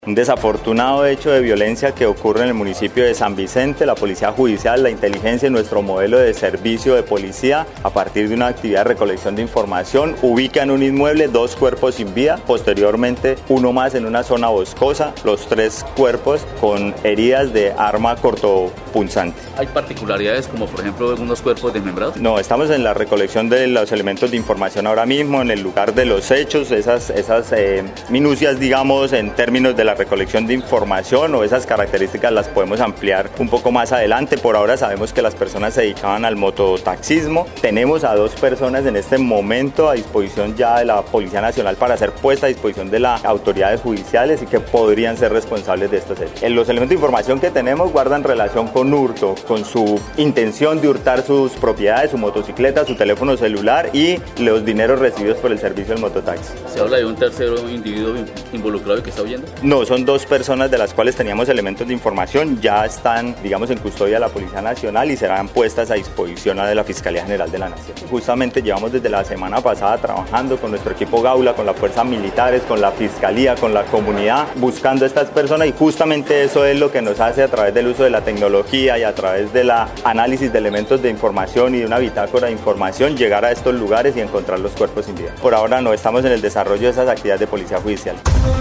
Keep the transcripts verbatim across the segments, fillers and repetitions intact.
Un desafortunado hecho de violencia que ocurre en el municipio de San Vicente. La Policía Judicial, la inteligencia y nuestro modelo de servicio de policía, a partir de una actividad de recolección de información, ubica en un inmueble dos cuerpos sin vida, posteriormente uno más en una zona boscosa, los tres cuerpos con heridas de arma cortopunzante. ¿Hay particularidades como por ejemplo algunos cuerpos desmembrados? No, estamos en la recolección de los elementos de información ahora mismo, en el lugar de los hechos, esas, esas eh, minucias, digamos, en términos de la recolección de información o esas características las podemos ampliar un poco más adelante. Por ahora sabemos que las personas se dedicaban al mototaxismo. Tenemos a dos personas en este momento a disposición ya de la Policía Nacional para ser puesta a disposición de las autoridades judiciales y que podrían ser responsables de estos hechos. Los elementos de información que tenemos guardan relación con hurto, con su intención de hurtar sus propiedades, su motocicleta, su teléfono celular y los dineros recibidos por el servicio del mototaxi. ¿Se habla de un tercero individuo involucrado y que está huyendo? No, son dos personas de las cuales teníamos elementos de información, ya están, digamos, en custodia de la Policía Nacional y serán puestas a disposición de la Fiscalía General de la Nación. Justamente llevamos desde la semana pasada trabajando con nuestro equipo Gaula, con las fuerzas militares, con la Fiscalía, con la comunidad, buscando a estas personas, y justamente eso es lo que nos hace, a través del uso de la tecnología y a través del análisis de elementos de información y de una bitácora de información, llegar a estos lugares y encontrar los cuerpos sin vida. Por ahora no estamos en el desarrollo de esas actividades de policía judicial.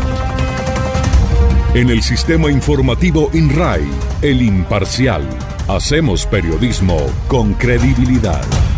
En el sistema informativo INRAI, El Imparcial, hacemos periodismo con credibilidad.